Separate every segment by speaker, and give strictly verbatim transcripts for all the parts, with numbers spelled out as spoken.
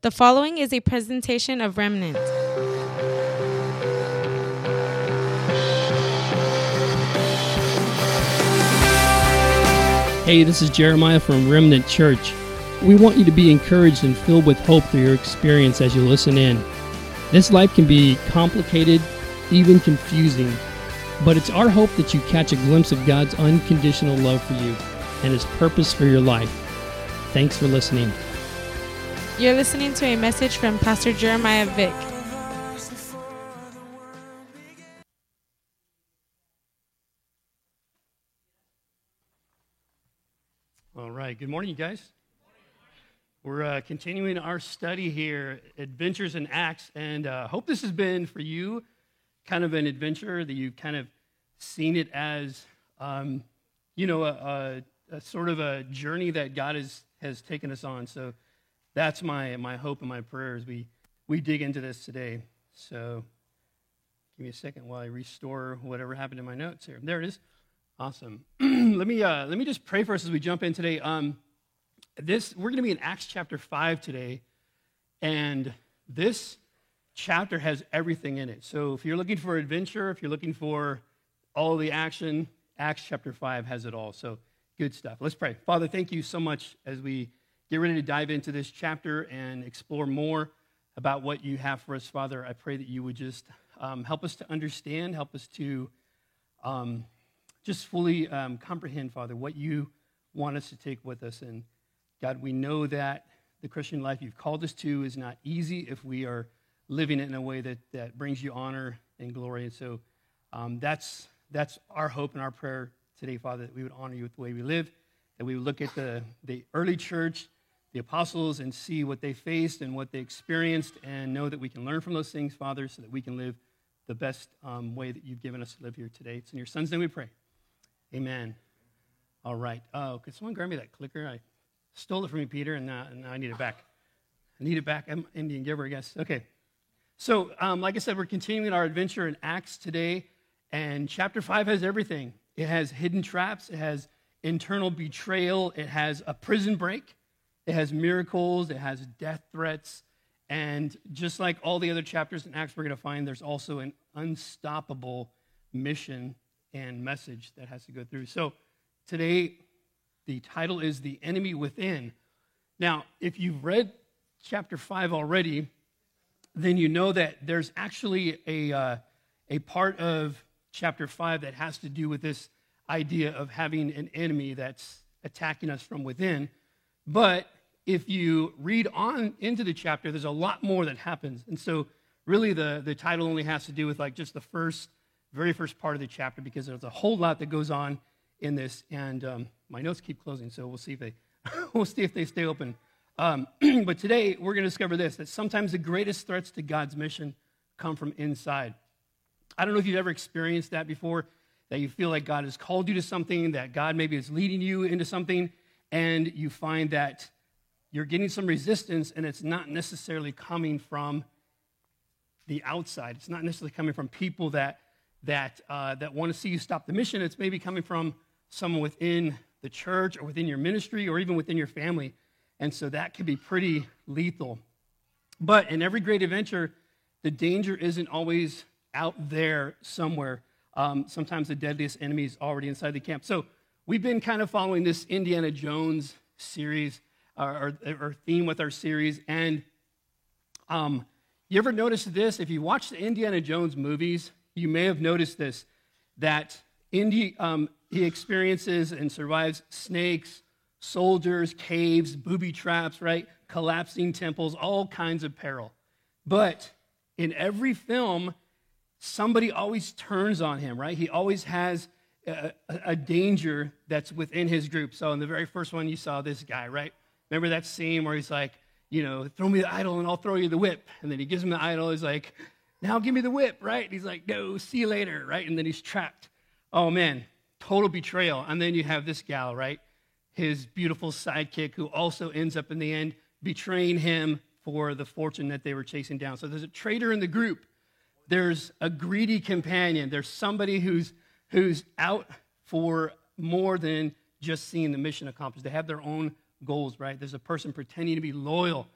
Speaker 1: The following is a presentation of Remnant.
Speaker 2: Hey, this is Jeremiah from Remnant Church. We want you to be encouraged and filled with hope through your experience as you listen in. This life can be complicated, even confusing, but it's our hope that you catch a glimpse of God's unconditional love for you and His purpose for your life. Thanks for listening.
Speaker 1: You're listening to a message from Pastor Jeremiah Vick.
Speaker 2: All right, good morning, you guys. We're uh, continuing our study here, Adventures in Acts, and I uh, hope this has been for you kind of an adventure, that you've kind of seen it as, um, you know, a, a, a sort of a journey that God has, has taken us on. So that's my my hope and my prayer as we, we dig into this today. So give me a second while I restore whatever happened to my notes here. There it is. Awesome. let me uh, let me just pray for us as we jump in today. Um, this we're going to be in Acts chapter five today, and this chapter has everything in it. So if you're looking for adventure, if you're looking for all the action, Acts chapter five has it all. So good stuff. Let's pray. Father, thank you so much as we get ready to dive into this chapter and explore more about what you have for us, Father. I pray that you would just um, help us to understand, help us to um, just fully um, comprehend, Father, what you want us to take with us. And God, we know that the Christian life you've called us to is not easy if we are living it in a way that, that brings you honor and glory. And so um, that's that's our hope and our prayer today, Father, that we would honor you with the way we live, that we would look at the, the early church, the apostles, and see what they faced and what they experienced, and know that we can learn from those things, Father, so that we can live the best um, way that you've given us to live here today. It's in your Son's name we pray. Amen. All right. Oh, could someone grab me that clicker? I stole it from me, Peter, and now, and now I need it back. I need it back. I'm an Indian giver, I guess. Okay. So, um, like I said, we're continuing our adventure in Acts today, and chapter five has everything. It has hidden traps. It has internal betrayal. It has a prison break. It has miracles. It has death threats. And just like all the other chapters in Acts, we're going to find there's also an unstoppable mission and message that has to go through. So today, the title is The Enemy Within. Now, if you've read chapter five already, then you know that there's actually a, uh, a part of chapter five that has to do with this idea of having an enemy that's attacking us from within. But if you read on into the chapter, there's a lot more that happens. And so really the, the title only has to do with like just the first, very first part of the chapter, because there's a whole lot that goes on in this. And um, my notes keep closing, so we'll see if they we'll see if they stay open. Um, but today we're going to discover this, that sometimes the greatest threats to God's mission come from inside. I don't know if you've ever experienced that before, that you feel like God has called you to something, that God maybe is leading you into something, and you find that you're getting some resistance, and it's not necessarily coming from the outside. It's not necessarily coming from people that that uh, that want to see you stop the mission. It's maybe coming from someone within the church or within your ministry or even within your family. And so that can be pretty lethal. But in every great adventure, the danger isn't always out there somewhere. Um, sometimes the deadliest enemy is already inside the camp. So we've been kind of following this Indiana Jones series, or, or, or theme with our series. And um, you ever notice this? If you watch the Indiana Jones movies, you may have noticed this, that Indy, um, he experiences and survives snakes, soldiers, caves, booby traps, right? Collapsing temples, all kinds of peril. But in every film, somebody always turns on him, right? He always has a, a, a danger that's within his group. So in the very first one, you saw this guy, right? Remember that scene where he's like, you know, throw me the idol and I'll throw you the whip. And then he gives him the idol. He's like, now give me the whip, right? And he's like, no, see you later, right? And then he's trapped. Oh, man, total betrayal. And then you have this gal, right? His beautiful sidekick, who also ends up in the end betraying him for the fortune that they were chasing down. So there's a traitor in the group. There's a greedy companion. There's somebody who's who's out for more than just seeing the mission accomplished. They have their own goals, right? There's a person pretending to be loyal,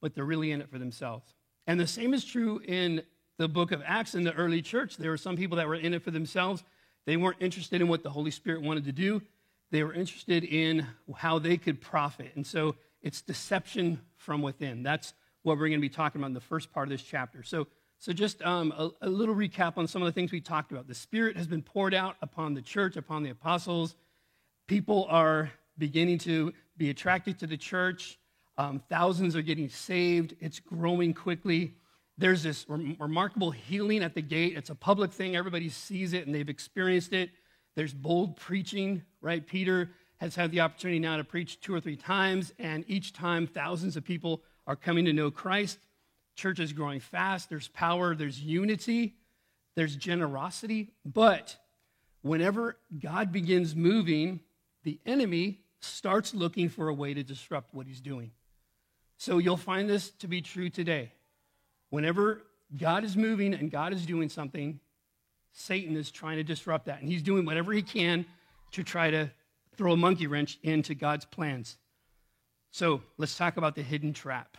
Speaker 2: but they're really in it for themselves. And the same is true in the book of Acts in the early church. There were some people that were in it for themselves. They weren't interested in what the Holy Spirit wanted to do. They were interested in how they could profit. And so it's deception from within. That's what we're going to be talking about in the first part of this chapter. So, so just um, a, a little recap on some of the things we talked about. The Spirit has been poured out upon the church, upon the apostles. People are beginning to be attracted to the church. Um, thousands are getting saved. It's growing quickly. There's this re- remarkable healing at the gate. It's a public thing. Everybody sees it, and they've experienced it. There's bold preaching, right? Peter has had the opportunity now to preach two or three times, and each time thousands of people are coming to know Christ. Church is growing fast. There's power. There's unity. There's generosity. But whenever God begins moving, the enemy starts looking for a way to disrupt what he's doing. So you'll find this to be true today. Whenever God is moving and God is doing something, Satan is trying to disrupt that. And he's doing whatever he can to try to throw a monkey wrench into God's plans. So let's talk about the hidden trap.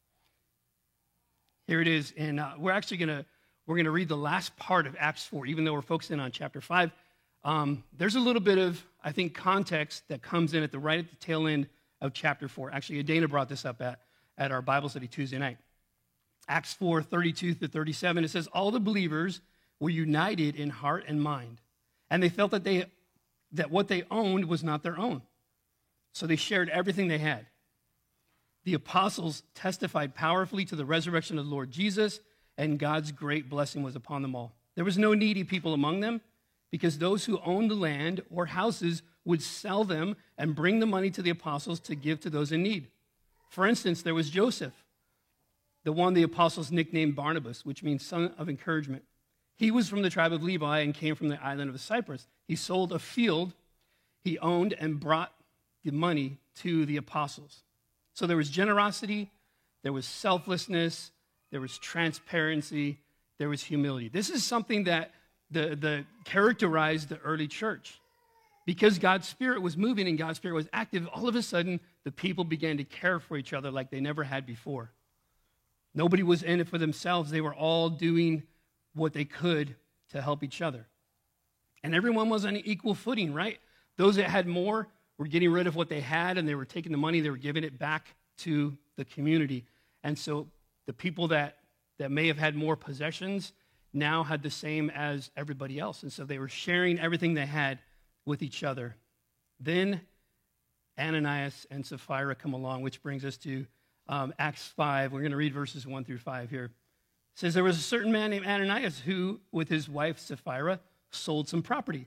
Speaker 2: Here it is. And uh, we're actually going to we're going to read the last part of Acts four, even though we're focusing on chapter five. Um, there's a little bit of, I think, context that comes in at the right at the tail end of chapter four. Actually, Dana brought this up at, at our Bible study Tuesday night. Acts four, thirty-two through thirty-seven, it says, all the believers were united in heart and mind, and they felt that they that what they owned was not their own. So they shared everything they had. The apostles testified powerfully to the resurrection of the Lord Jesus, and God's great blessing was upon them all. There was no needy people among them, because those who owned the land or houses would sell them and bring the money to the apostles to give to those in need. For instance, there was Joseph, the one the apostles nicknamed Barnabas, which means son of encouragement. He was from the tribe of Levi and came from the island of Cyprus. He sold a field he owned and brought the money to the apostles. So there was generosity, there was selflessness, there was transparency, there was humility. This is something that the, the characterized the early church. Because God's Spirit was moving and God's Spirit was active, all of a sudden the people began to care for each other like they never had before. Nobody was in it for themselves. They were all doing what they could to help each other. And everyone was on an equal footing, right? Those that had more were getting rid of what they had, and they were taking the money, they were giving it back to the community. And so the people that, that may have had more possessions now had the same as everybody else. And so they were sharing everything they had with each other. Then Ananias and Sapphira come along, which brings us to um, Acts five. We're going to read verses one through five here. It says, there was a certain man named Ananias who, with his wife Sapphira, sold some property.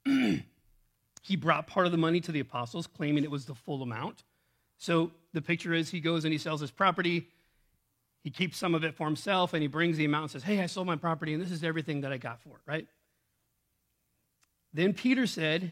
Speaker 2: He brought part of the money to the apostles, claiming it was the full amount. So the picture is he goes and he sells his property. He keeps some of it for himself, and he brings the amount and says, hey, I sold my property, and this is everything that I got for it, right? Then Peter said,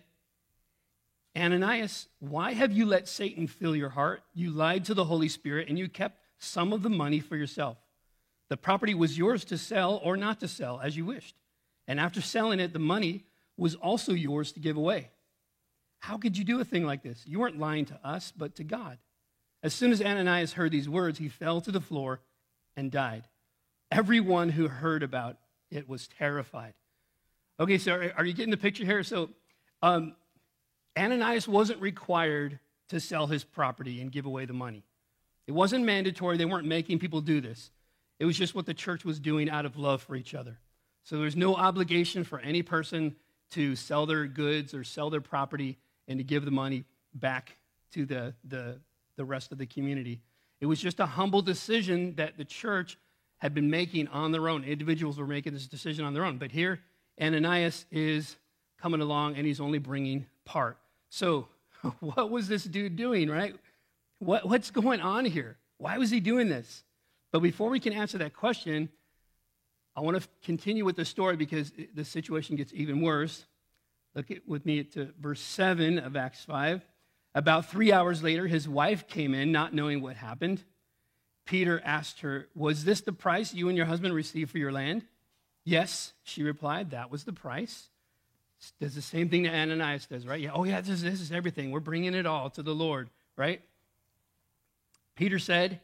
Speaker 2: Ananias, why have you let Satan fill your heart? You lied to the Holy Spirit, and you kept some of the money for yourself. The property was yours to sell or not to sell, as you wished. And after selling it, the money was also yours to give away. How could you do a thing like this? You weren't lying to us, but to God. As soon as Ananias heard these words, he fell to the floor and died. Everyone who heard about it was terrified. Okay, so are, are you getting the picture here? So um, Ananias wasn't required to sell his property and give away the money. It wasn't mandatory. They weren't making people do this. It was just what the church was doing out of love for each other. So there's no obligation for any person to sell their goods or sell their property and to give the money back to the, the, the rest of the community. It was just a humble decision that the church had been making on their own. Individuals were making this decision on their own. But here, Ananias is coming along, and he's only bringing part. So what was this dude doing, right? What, what's going on here? Why was he doing this? But before we can answer that question, I want to continue with the story because the situation gets even worse. Look at, with me to verse seven of Acts five. About three hours later, his wife came in, not knowing what happened. Peter asked her, was this the price you and your husband received for your land? Yes, she replied, that was the price. Does the same thing that Ananias does, right? Yeah, oh yeah, this is, this is everything. We're bringing it all to the Lord, right? Peter said,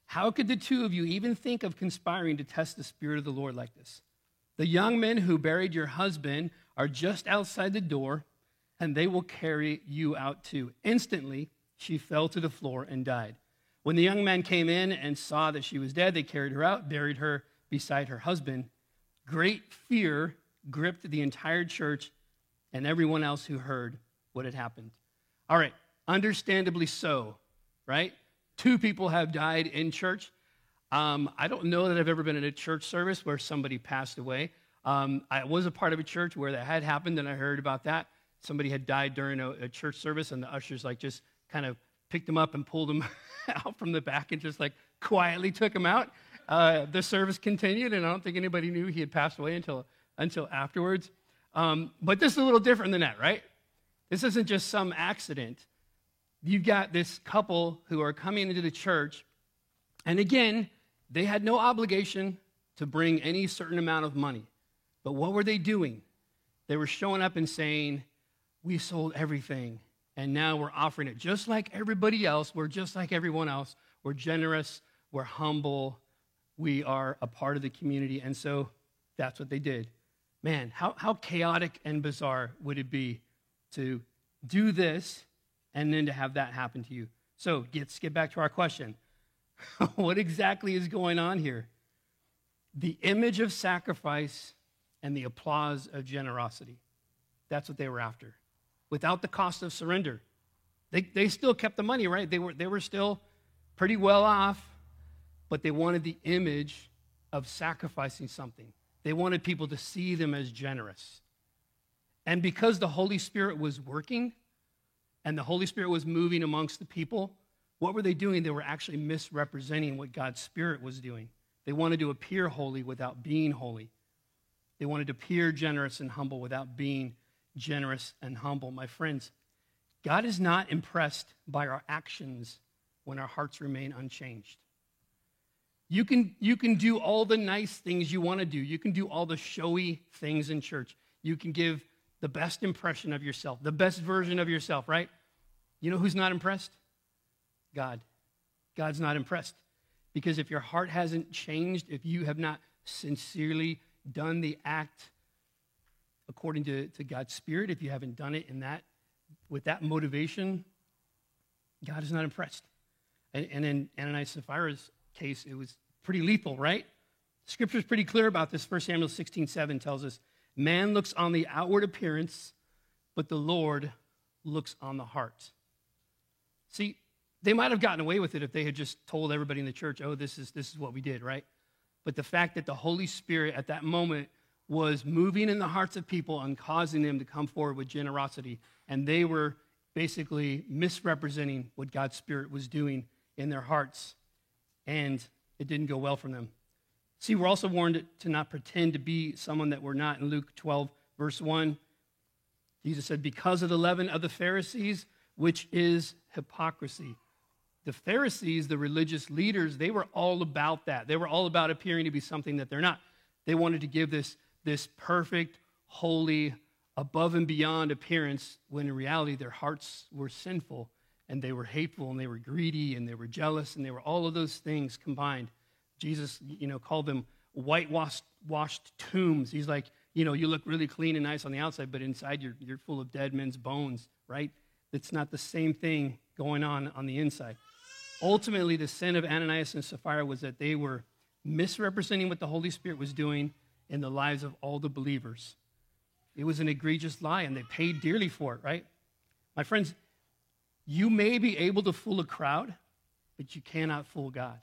Speaker 2: How could the two of you even think of conspiring to test the Spirit of the Lord like this? The young men who buried your husband are just outside the door, and they will carry you out too." Instantly, she fell to the floor and died. When the young men came in and saw that she was dead, they carried her out, buried her beside her husband. Great fear gripped the entire church and everyone else who heard what had happened. All right, understandably so, right? Two people have died in church. Um, I don't know that I've ever been in a church service where somebody passed away. Um, I was a part of a church where that had happened, and I heard about that. Somebody had died during a, a church service, and the ushers like just kind of picked them up and pulled them out from the back and just like quietly took them out. Uh, the service continued, and I don't think anybody knew he had passed away until until afterwards. Um, but this is a little different than that, right? This isn't just some accident. You've got this couple who are coming into the church, and again, they had no obligation to bring any certain amount of money. But what were they doing? They were showing up and saying, "We sold everything, and now we're offering it just like everybody else. We're just like everyone else. We're generous. We're humble. We are a part of the community." And so that's what they did. Man, how, how chaotic and bizarre would it be to do this and then to have that happen to you? So let's get back to our question. What exactly is going on here? The image of sacrifice and the applause of generosity. That's what they were after. Without the cost of surrender. They, they still kept the money, right? They were, they were still pretty well off, but they wanted the image of sacrificing something. They wanted people to see them as generous. And because the Holy Spirit was working and the Holy Spirit was moving amongst the people, what were they doing? They were actually misrepresenting what God's Spirit was doing. They wanted to appear holy without being holy. They wanted to appear generous and humble without being generous and humble. My friends, God is not impressed by our actions when our hearts remain unchanged. You can, you can do all the nice things you want to do. You can do all the showy things in church. You can give the best impression of yourself, the best version of yourself, right? You know who's not impressed? God. God's not impressed. Because if your heart hasn't changed, if you have not sincerely done the act according to, to God's Spirit, if you haven't done it in that with that motivation, God is not impressed. And, and in Ananias and Sapphira's case, it was pretty lethal, right? Scripture is pretty clear about this. First Samuel sixteen seven tells us, "Man looks on the outward appearance, but the Lord looks on the heart." See, they might have gotten away with it if they had just told everybody in the church, "Oh, this is this is what we did," right? But the fact that the Holy Spirit at that moment was moving in the hearts of people and causing them to come forward with generosity, and they were basically misrepresenting what God's Spirit was doing in their hearts, and it didn't go well for them. See, we're also warned to not pretend to be someone that we're not. In Luke twelve, verse one, Jesus said, "Because of the leaven of the Pharisees, which is hypocrisy." The Pharisees, the religious leaders, they were all about that. They were all about appearing to be something that they're not. They wanted to give this, this perfect, holy, above and beyond appearance, when in reality their hearts were sinful, and they were hateful, and they were greedy, and they were jealous, and they were all of those things combined. Jesus, you know, called them whitewashed washed tombs. He's like, you know, you look really clean and nice on the outside, but inside you're, you're full of dead men's bones, right? It's not the same thing going on on the inside. Ultimately, the sin of Ananias and Sapphira was that they were misrepresenting what the Holy Spirit was doing in the lives of all the believers. It was an egregious lie, and they paid dearly for it, right? My friends, you may be able to fool a crowd, but you cannot fool God.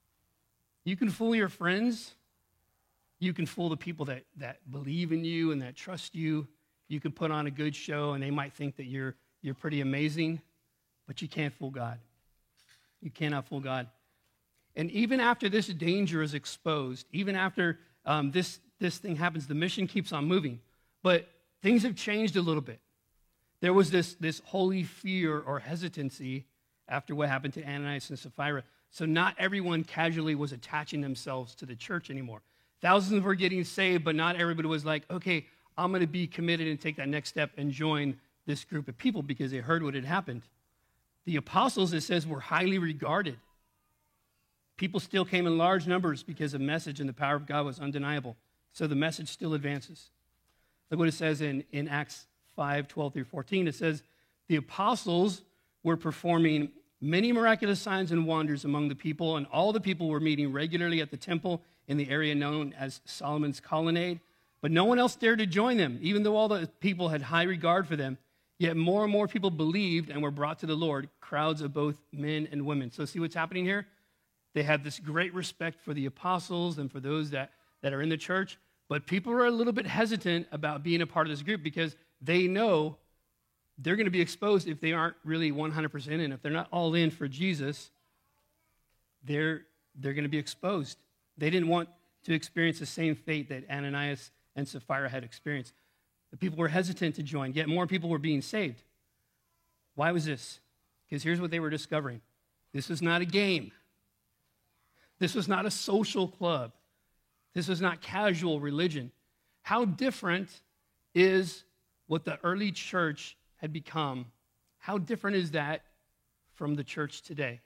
Speaker 2: You can fool your friends. You can fool the people that, that believe in you and that trust you. You can put on a good show, and they might think that you're, you're pretty amazing, but you can't fool God. You cannot fool God. And even after this danger is exposed, even after um, this, this thing happens, the mission keeps on moving. But things have changed a little bit. There was this, this holy fear or hesitancy after what happened to Ananias and Sapphira. So not everyone casually was attaching themselves to the church anymore. Thousands were getting saved, but not everybody was like, okay, I'm going to be committed and take that next step and join this group of people because they heard what had happened. The apostles, it says, were highly regarded. People still came in large numbers because the message and the power of God was undeniable. So the message still advances. Look what it says in, in Acts five, twelve through fourteen. It says, the apostles were performing many miraculous signs and wonders among the people, and all the people were meeting regularly at the temple in the area known as Solomon's Colonnade. But no one else dared to join them, even though all the people had high regard for them. Yet more and more people believed and were brought to the Lord, crowds of both men and women. So see what's happening here? They had this great respect for the apostles and for those that, that are in the church, but people are a little bit hesitant about being a part of this group because they know they're going to be exposed if they aren't really one hundred percent in. If they're not all in for Jesus, they're, they're going to be exposed. They didn't want to experience the same fate that Ananias and Sapphira had experienced. The people were hesitant to join, yet more people were being saved. Why was this? Because here's what they were discovering. This is not a game. This was not a social club. This was not casual religion. How different is what the early church had become? How different is that from the church today?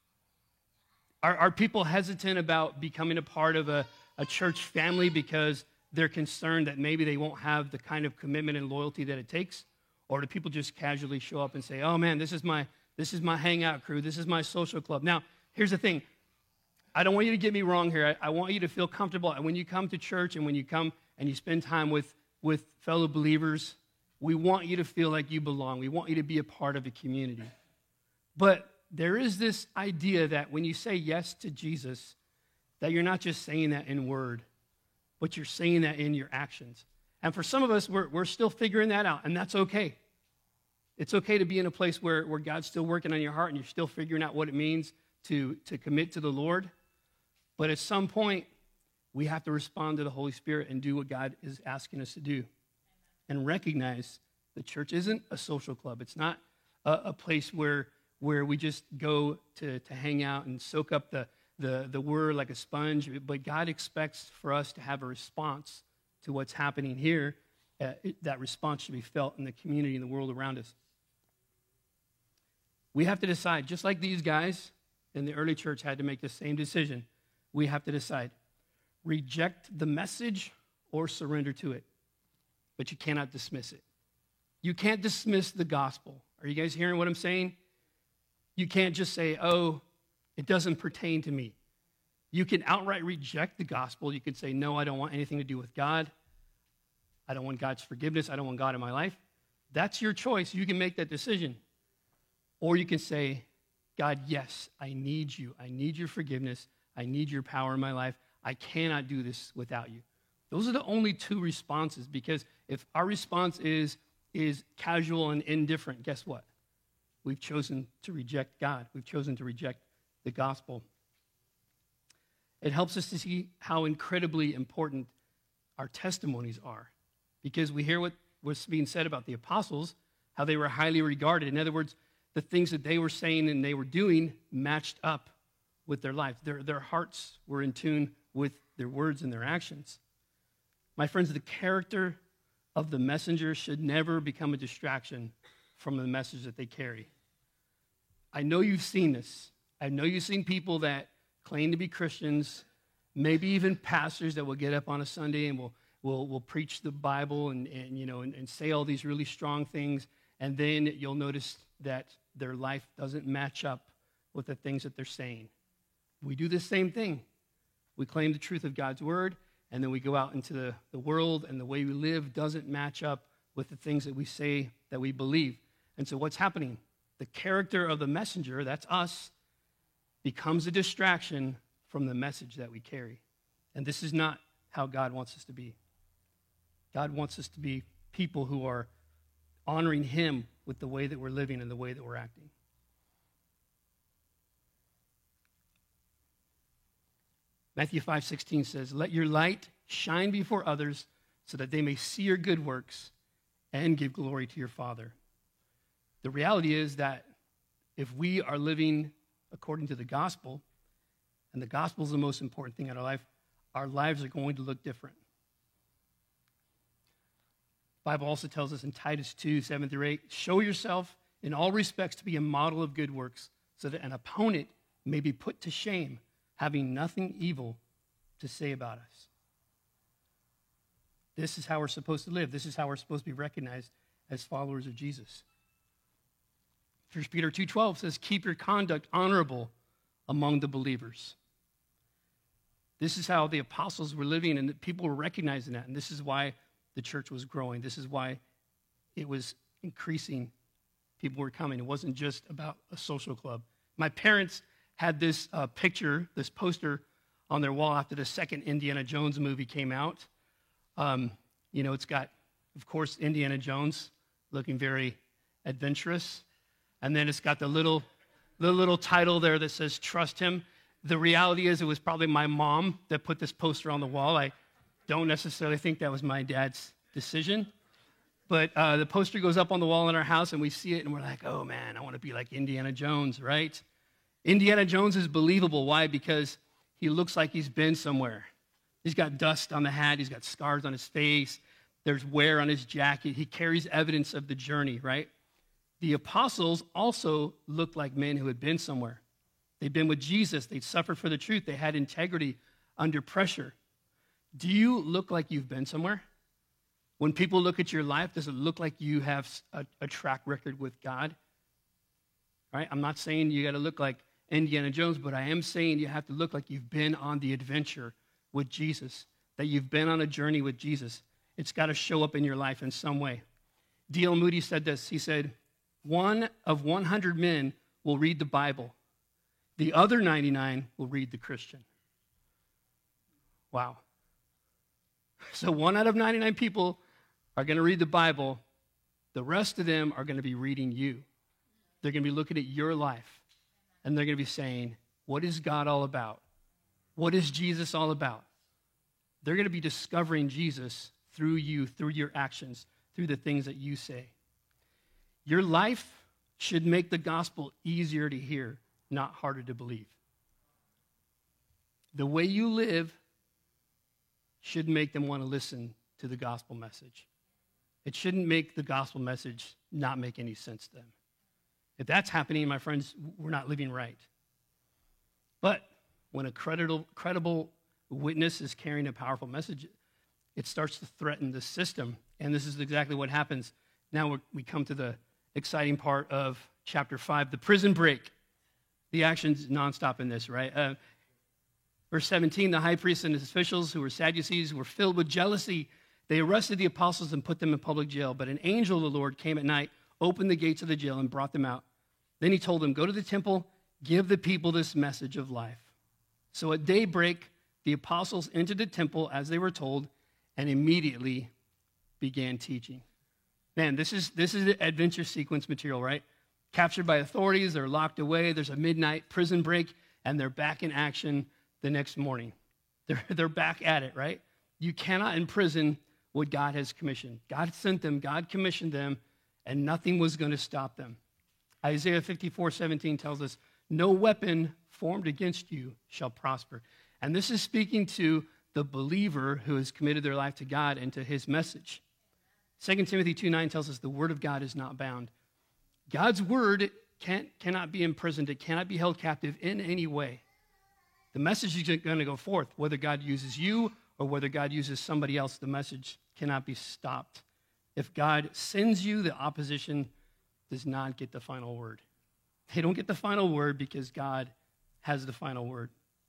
Speaker 2: Are, are people hesitant about becoming a part of a, a church family because they're concerned that maybe they won't have the kind of commitment and loyalty that it takes? Or do people just casually show up and say, oh man, this is my this is my hangout crew, this is my social club? Now, here's the thing. I don't want you to get me wrong here. I, I want you to feel comfortable. When you come to church and when you come and you spend time with, with fellow believers, we want you to feel like you belong. We want you to be a part of a community. But there is this idea that when you say yes to Jesus, that you're not just saying that in word, but you're saying that in your actions. And for some of us, we're, we're still figuring that out, and that's okay. It's okay to be in a place where, where God's still working on your heart and you're still figuring out what it means to, to commit to the Lord. But at some point, we have to respond to the Holy Spirit and do what God is asking us to do. And recognize the church isn't a social club. It's not a, a place where, where we just go to, to hang out and soak up the, the, the word like a sponge. But God expects for us to have a response to what's happening here. Uh, it, that response should be felt in the community and the world around us. We have to decide, just like these guys in the early church had to make the same decision. We have to decide, reject the message or surrender to it. But you cannot dismiss it. You can't dismiss the gospel. Are you guys hearing what I'm saying? You can't just say, oh, it doesn't pertain to me. You can outright reject the gospel. You can say, no, I don't want anything to do with God. I don't want God's forgiveness. I don't want God in my life. That's your choice. You can make that decision. Or you can say, God, yes, I need you. I need your forgiveness. I need your power in my life. I cannot do this without you. Those are the only two responses, because if our response is, is casual and indifferent, guess what? We've chosen to reject God. We've chosen to reject the gospel. It helps us to see how incredibly important our testimonies are, because we hear what was being said about the apostles, how they were highly regarded. In other words, the things that they were saying and they were doing matched up with their lives. Their, their hearts were in tune with their words and their actions. My friends, the character of the messenger should never become a distraction from the message that they carry. I know you've seen this. I know you've seen people that claim to be Christians, maybe even pastors that will get up on a Sunday and will will will preach the Bible and, and you know and, and say all these really strong things, and then you'll notice that their life doesn't match up with the things that they're saying. We do the same thing. We claim the truth of God's word, and then we go out into the, the world, and the way we live doesn't match up with the things that we say that we believe. And so what's happening? The character of the messenger, that's us, becomes a distraction from the message that we carry. And this is not how God wants us to be. God wants us to be people who are honoring him with the way that we're living and the way that we're acting. Matthew five sixteen says, "Let your light shine before others so that they may see your good works and give glory to your Father." The reality is that if we are living according to the gospel, and the gospel is the most important thing in our life, our lives are going to look different. The Bible also tells us in Titus two, seven through eight, "Show yourself in all respects to be a model of good works, so that an opponent may be put to shame, having nothing evil to say about us. This is how we're supposed to live. This is how we're supposed to be recognized as followers of Jesus. First Peter two twelve says, keep your conduct honorable among the believers. This is how the apostles were living, and people were recognizing that. And this is why the church was growing. This is why it was increasing. People were coming. It wasn't just about a social club. My parents had this uh, picture, this poster on their wall after the second Indiana Jones movie came out. Um, you know, it's got, of course, Indiana Jones looking very adventurous. And then it's got the little, the little title there that says, trust him. The reality is it was probably my mom that put this poster on the wall. I don't necessarily think that was my dad's decision. But uh, the poster goes up on the wall in our house, and we see it, and we're like, oh, man, I want to be like Indiana Jones, right? Indiana Jones is believable. Why? Because he looks like he's been somewhere. He's got dust on the hat. He's got scars on his face. There's wear on his jacket. He carries evidence of the journey, right? The apostles also looked like men who had been somewhere. They'd been with Jesus. They'd suffered for the truth. They had integrity under pressure. Do you look like you've been somewhere? When people look at your life, does it look like you have a, a track record with God? Right? I'm not saying you got to look like Indiana Jones, but I am saying you have to look like you've been on the adventure with Jesus, that you've been on a journey with Jesus. It's got to show up in your life in some way. D L Moody said this. He said, one of one hundred men will read the Bible. The other ninety-nine will read the Christian. Wow. So one out of ninety-nine people are going to read the Bible. The rest of them are going to be reading you. They're going to be looking at your life, and they're going to be saying, what is God all about? What is Jesus all about? They're going to be discovering Jesus through you, through your actions, through the things that you say. Your life should make the gospel easier to hear, not harder to believe. The way you live should make them want to listen to the gospel message. It shouldn't make the gospel message not make any sense to them. If that's happening, my friends, we're not living right. But when a credible, credible witness is carrying a powerful message, it starts to threaten the system. And this is exactly what happens. Now we're, we come to the exciting part of chapter five, the prison break. The action's nonstop in this, right? Uh, verse seventeen, the high priest and his officials, who were Sadducees, were filled with jealousy. They arrested the apostles and put them in public jail. But an angel of the Lord came at night, opened the gates of the jail, and brought them out. Then he told them, go to the temple, give the people this message of life. So at daybreak, the apostles entered the temple as they were told, and immediately began teaching. Man, this is this is adventure sequence material, right? Captured by authorities, they're locked away, there's a midnight prison break, and they're back in action the next morning. They're, they're back at it, right? You cannot imprison what God has commissioned. God sent them, God commissioned them, and nothing was going to stop them. Isaiah fifty-four seventeen tells us, no weapon formed against you shall prosper. And this is speaking to the believer who has committed their life to God and to his message. Second Timothy two nine tells us the word of God is not bound. God's word can't, cannot be imprisoned. It cannot be held captive in any way. The message is going to go forth. Whether God uses you or whether God uses somebody else, the message cannot be stopped. If God sends you, the opposition does not get the final word. They don't get the final word because God has the final word.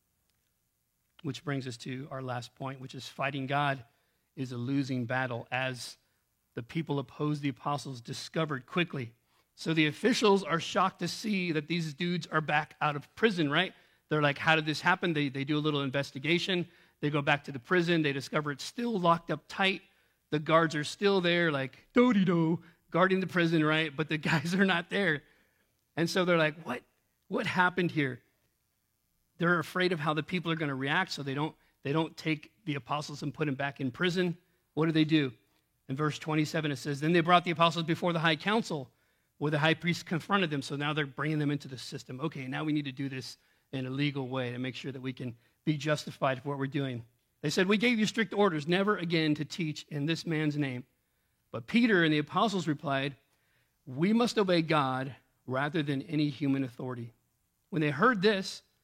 Speaker 2: Which brings us to our last point, which is fighting God is a losing battle, as the people opposed the apostles discovered quickly. So the officials are shocked to see that these dudes are back out of prison, right? They're like, how did this happen? They, they do a little investigation. They go back to the prison. They discover it's still locked up tight. The guards are still there, like, do-de-do, guarding the prison, right? But the guys are not there. And so they're like, what? What happened here? They're afraid of how the people are going to react, so they don't, they don't take the apostles and put them back in prison. What do they do? In verse twenty-seven, it says, then they brought the apostles before the high council, where the high priest confronted them. So now they're bringing them into the system. Okay, now we need to do this in a legal way to make sure that we can be justified for what we're doing. They said, we gave you strict orders never again to teach in this man's name. But Peter and the apostles replied, we must obey God rather than any human authority. When they heard this,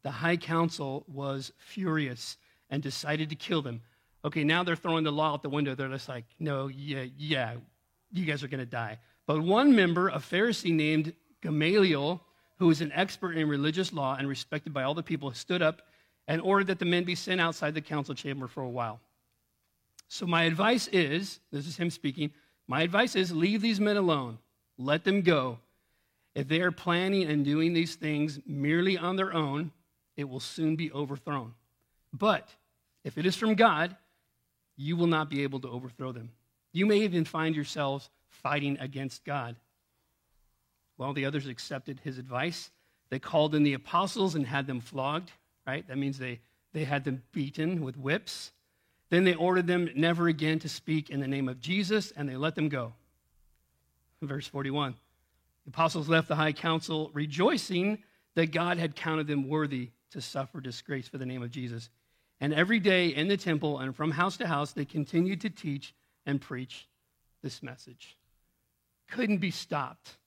Speaker 2: the high council was furious and decided to kill them. Okay, now they're throwing the law out the window. They're just like, no, yeah, yeah, you guys are going to die. But one member, a Pharisee named Gamaliel, who was an expert in religious law and respected by all the people, stood up and ordered that the men be sent outside the council chamber for a while. So my advice is, this is him speaking, my advice is leave these men alone. Let them go. If they are planning and doing these things merely on their own, it will soon be overthrown. But if it is from God, you will not be able to overthrow them. You may even find yourselves fighting against God. Well, the others accepted his advice. They called in the apostles and had them flogged, right? That means they, they had them beaten with whips. Then they ordered them never again to speak in the name of Jesus, and they let them go. Verse forty-one, the apostles left the high council rejoicing that God had counted them worthy to suffer disgrace for the name of Jesus. And every day in the temple and from house to house, they continued to teach and preach this message. Couldn't be stopped.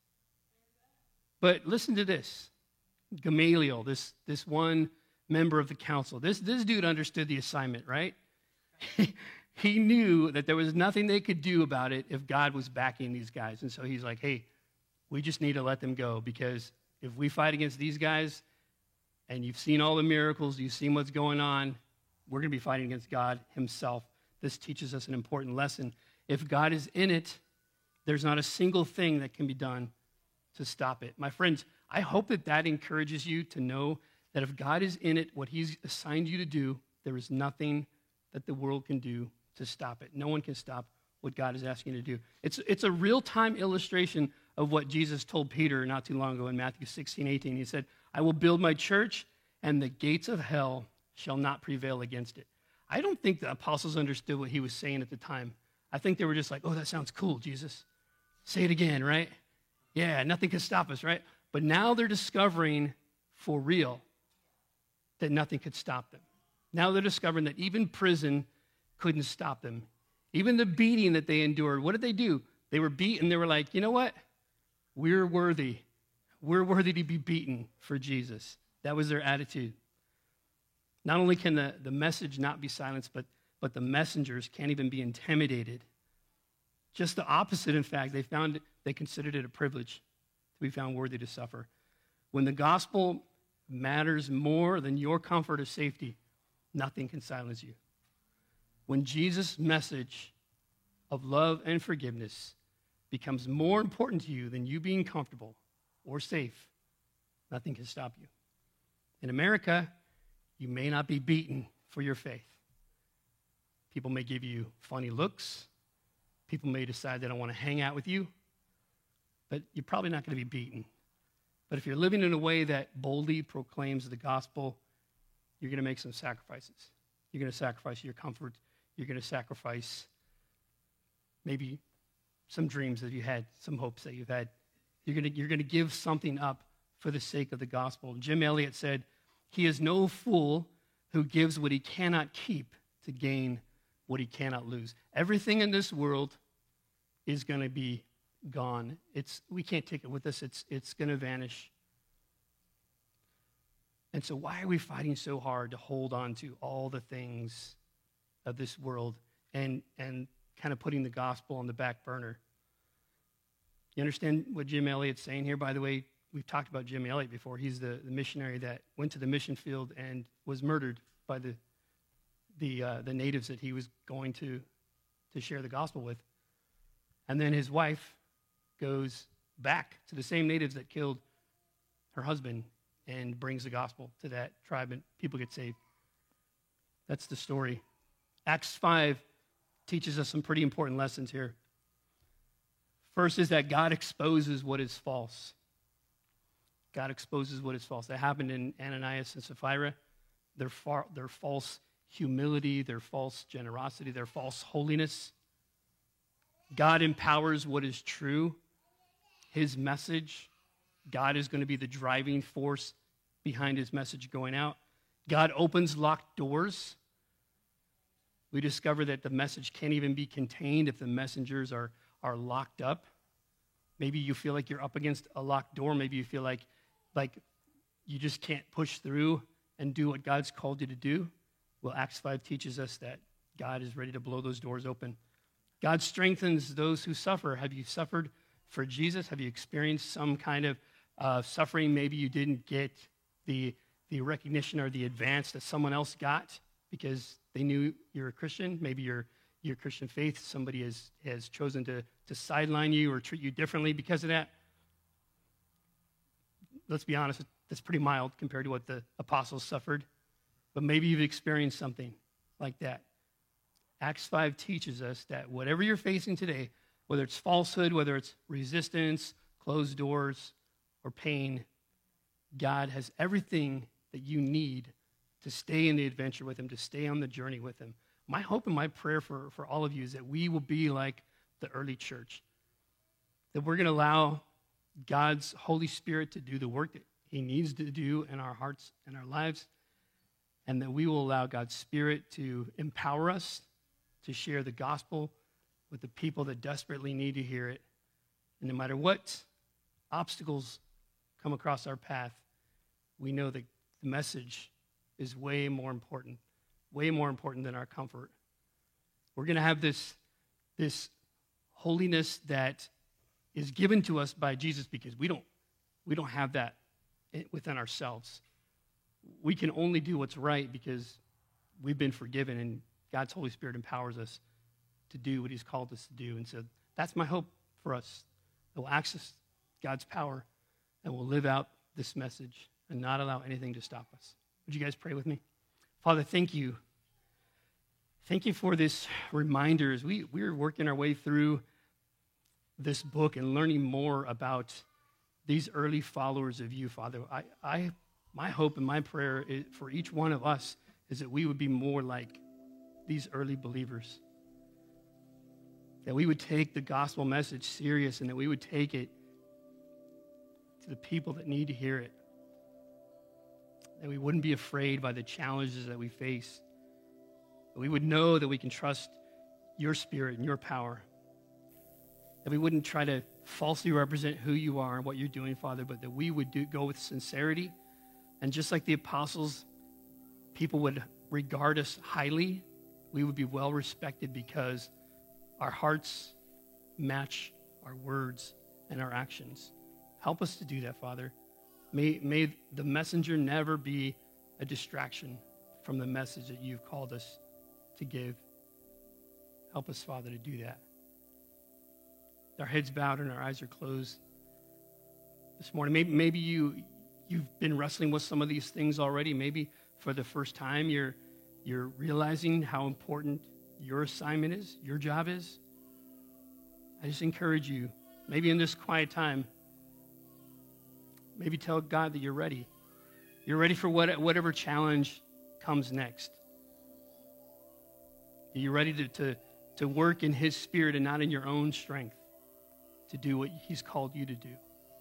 Speaker 2: But listen to this. Gamaliel, this, this one member of the council, this, this dude understood the assignment, right? He knew that there was nothing they could do about it if God was backing these guys. And so he's like, hey, we just need to let them go, because if we fight against these guys, and you've seen all the miracles, you've seen what's going on, we're going to be fighting against God himself. This teaches us an important lesson. If God is in it, there's not a single thing that can be done to stop it. My friends, I hope that that encourages you to know that if God is in it, what he's assigned you to do, there is nothing that the world can do to stop it. No one can stop what God is asking you to do. It's, it's a real-time illustration of what Jesus told Peter not too long ago in Matthew sixteen, eighteen. He said, I will build my church, and the gates of hell shall not prevail against it. I don't think the apostles understood what he was saying at the time. I think they were just like, oh, that sounds cool, Jesus. Say it again, right? Yeah, nothing can stop us, right? But now they're discovering for real that nothing could stop them. Now they're discovering that even prison couldn't stop them. Even the beating that they endured, what did they do? They were beaten. They were like, you know what? We're worthy. We're worthy to be beaten for Jesus. That was their attitude. Not only can the, the message not be silenced, but, but the messengers can't even be intimidated. Just the opposite, in fact. They found they considered it a privilege to be found worthy to suffer. When the gospel matters more than your comfort or safety, nothing can silence you. When Jesus' message of love and forgiveness becomes more important to you than you being comfortable or safe, nothing can stop you. In America, you may not be beaten for your faith. People may give you funny looks. People may decide they don't want to hang out with you. But you're probably not going to be beaten. But if you're living in a way that boldly proclaims the gospel, you're going to make some sacrifices. You're going to sacrifice your comfort. You're going to sacrifice maybe some dreams that you had, some hopes that you've had. You're going to, you're going to give something up for the sake of the gospel. Jim Elliot said, he is no fool who gives what he cannot keep to gain what he cannot lose. Everything in this world is going to be gone. It's, we can't take it with us. It's, it's going to vanish. And so why are we fighting so hard to hold on to all the things of this world and, and kind of putting the gospel on the back burner? You understand what Jim Elliot's saying here? By the way, we've talked about Jim Elliot before. He's the, the missionary that went to the mission field and was murdered by the the uh, the natives that he was going to to share the gospel with. And then his wife goes back to the same natives that killed her husband and brings the gospel to that tribe, and people get saved. That's the story. Acts five teaches us some pretty important lessons here. First is that God exposes what is false. God exposes what is false. That happened in Ananias and Sapphira. Their, far, their false humility, their false generosity, their false holiness. God empowers what is true. His message, God is going to be the driving force behind his message going out. God opens locked doors. We discover that the message can't even be contained if the messengers are, are locked up. Maybe you feel like you're up against a locked door. Maybe you feel like, like you just can't push through. and do what God's called you to do, well, Acts five teaches us that God is ready to blow those doors open. God strengthens those who suffer. Have you suffered for Jesus? Have you experienced some kind of uh, suffering? Maybe you didn't get the, the recognition or the advance that someone else got because they knew you're a Christian. Maybe your your Christian faith, somebody has, has chosen to, to sideline you or treat you differently because of that. Let's be honest, that's pretty mild compared to what the apostles suffered. But maybe you've experienced something like that. Acts five teaches us that whatever you're facing today, whether it's falsehood, whether it's resistance, closed doors, or pain, God has everything that you need to stay in the adventure with him, to stay on the journey with him. My hope and my prayer for, for all of you is that we will be like the early church, that we're going to allow God's Holy Spirit to do the work that he needs to do in our hearts and our lives, and that we will allow God's Spirit to empower us to share the gospel with the people that desperately need to hear it. And no matter what obstacles come across our path, we know that the message is way more important, way more important than our comfort. We're going to have this, this holiness that is given to us by Jesus because we don't, we don't have that within ourselves. We can only do what's right because we've been forgiven and God's Holy Spirit empowers us to do what he's called us to do. And so that's my hope for us, that we'll access God's power and we'll live out this message and not allow anything to stop us. Would you guys pray with me? Father, thank you. Thank you for this reminder as we, we're working our way through this book and learning more about these early followers of you, Father. I, I, my hope and my prayer is, for each one of us is that we would be more like these early believers, that we would take the gospel message serious and that we would take it to the people that need to hear it, that we wouldn't be afraid by the challenges that we face, that we would know that we can trust your Spirit and your power, that we wouldn't try to falsely represent who you are and what you're doing, Father, but that we would do, go with sincerity. And just like the apostles, people would regard us highly. We would be well respected because our hearts match our words and our actions. Help us to do that, Father. May, may the messenger never be a distraction from the message that you've called us to give. Help us, Father, to do that. Our heads bowed and our eyes are closed this morning. Maybe, maybe you, you've been wrestling with some of these things already. Maybe for the first time you're, you're realizing how important your assignment is, your job is. I just encourage you, maybe in this quiet time, maybe tell God that you're ready. You're ready for what, whatever challenge comes next. You're ready to, to, to work in his Spirit and not in your own strength to do what he's called you to do.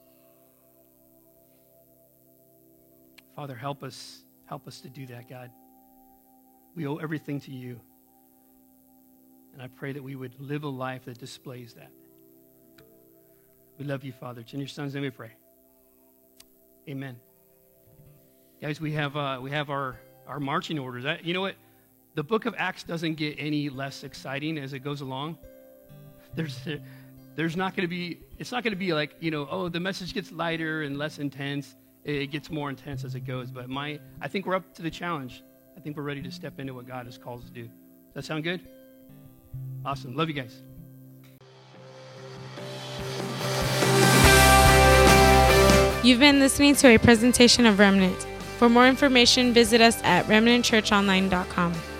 Speaker 2: Father, help us, help us to do that, God. We owe everything to you. And I pray that we would live a life that displays that. We love you, Father. It's in your Son's name we pray. Amen. Guys, we have uh, we have our, our marching orders. I, you know what? The book of Acts doesn't get any less exciting as it goes along. There's there's not going to be, it's not going to be like, you know, oh, the message gets lighter and less intense. It gets more intense as it goes. But my, I think we're up to the challenge. I think we're ready to step into what God has called us to do. Does that sound good? Awesome. Love you guys.
Speaker 1: You've been listening to a presentation of Remnant. For more information, visit us at remnant church online dot com.